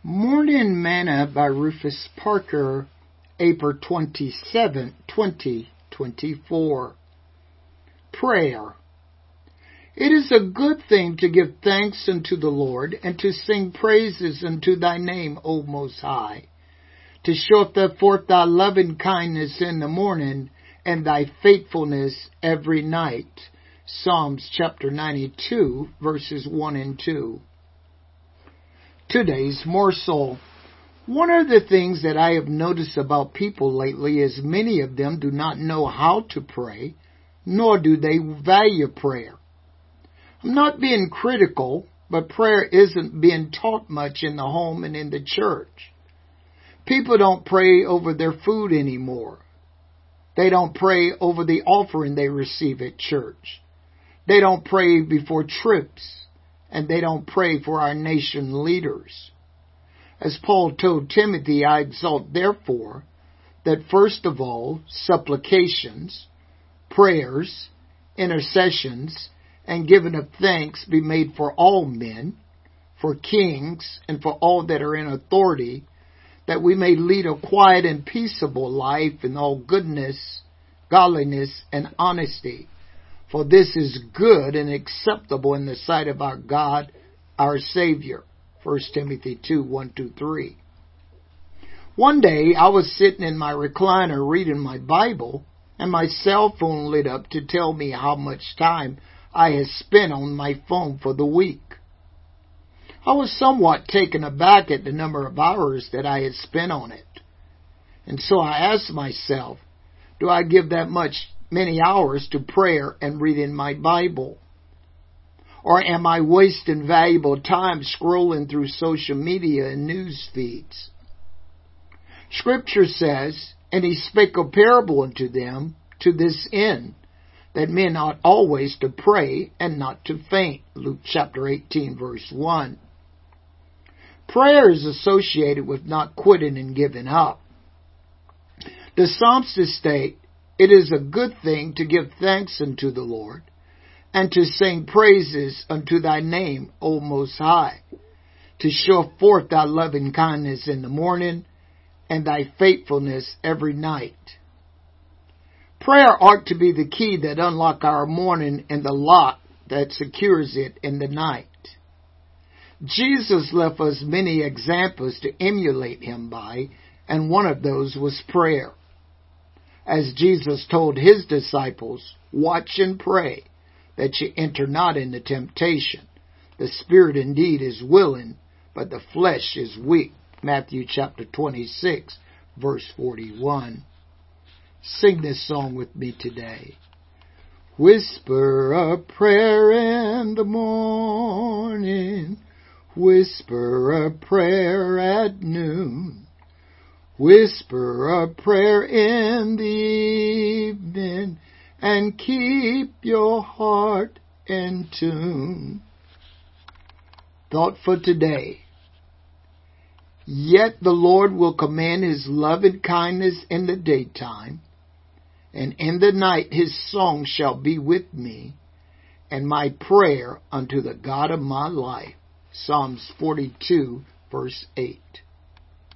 Morning Manna by Rufus Parker, April 27, 2024. Prayer. It is a good thing to give thanks unto the Lord, and to sing praises unto thy name, O Most High, to show forth thy loving kindness in the morning, and thy faithfulness every night. Psalms chapter 92, verses 1 and 2. Today's morsel. One of the things that I have noticed about people lately is many of them do not know how to pray, nor do they value prayer. I'm not being critical, but prayer isn't being taught much in the home and in the church. People don't pray over their food anymore. They don't pray over the offering they receive at church. They don't pray before trips. And they don't pray for our nation leaders. As Paul told Timothy, I exhort therefore that first of all supplications, prayers, intercessions, and giving of thanks be made for all men, for kings, and for all that are in authority, that we may lead a quiet and peaceable life in all goodness, godliness, and honesty. For this is good and acceptable in the sight of our God, our Savior. 1 Timothy 2, 1-3. One day I was sitting in my recliner reading my Bible, and my cell phone lit up to tell me how much time I had spent on my phone for the week. I was somewhat taken aback at the number of hours that I had spent on it. And so I asked myself, do I give that many hours to prayer and reading my Bible? Or am I wasting valuable time scrolling through social media and news feeds? Scripture says, and he spake a parable unto them to this end, that men ought always to pray and not to faint. Luke chapter 18, verse 1. Prayer is associated with not quitting and giving up. The psalmist state, it is a good thing to give thanks unto the Lord, and to sing praises unto thy name, O Most High, to show forth thy loving kindness in the morning, and thy faithfulness every night. Prayer ought to be the key that unlocks our morning and the lock that secures it in the night. Jesus left us many examples to emulate him by, and one of those was prayer. As Jesus told his disciples, watch and pray, that ye enter not into temptation. The spirit indeed is willing, but the flesh is weak. Matthew chapter 26, verse 41. Sing this song with me today. Whisper a prayer in the morning, whisper a prayer at noon. Whisper a prayer in the evening, and keep your heart in tune. Thought for today. Yet the Lord will command his loving kindness in the daytime, and in the night his song shall be with me, and my prayer unto the God of my life. Psalms 42, verse 8.